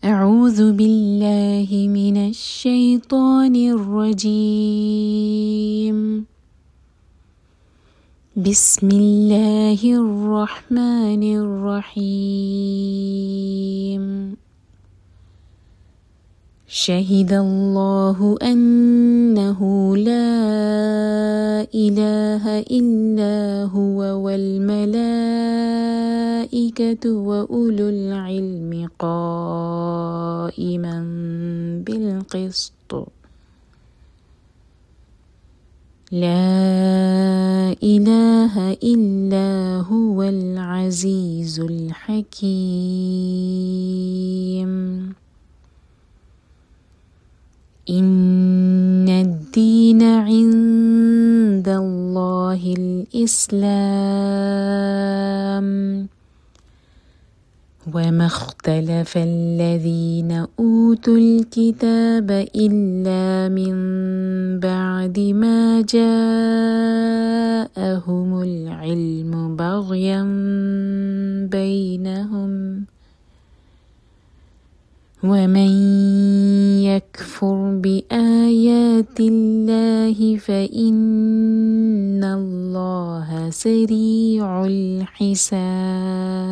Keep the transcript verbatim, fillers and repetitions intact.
أعوذ بالله من الشيطان الرجيم. بسم الله الرحمن الرحيم. شهد الله أنه لا إله إلا هو والملائكة وأولو العلم قائما بالقسط. لا إله إلا هو العزيز الحكيم. إن الدين عند الله الإسلام. وما اختلف الذين أوتوا الكتاب إلا من بعد ما جاءهم العلم بغيا بينهم. ومن يكفر بآيات الله فإن الله سريع الحساب.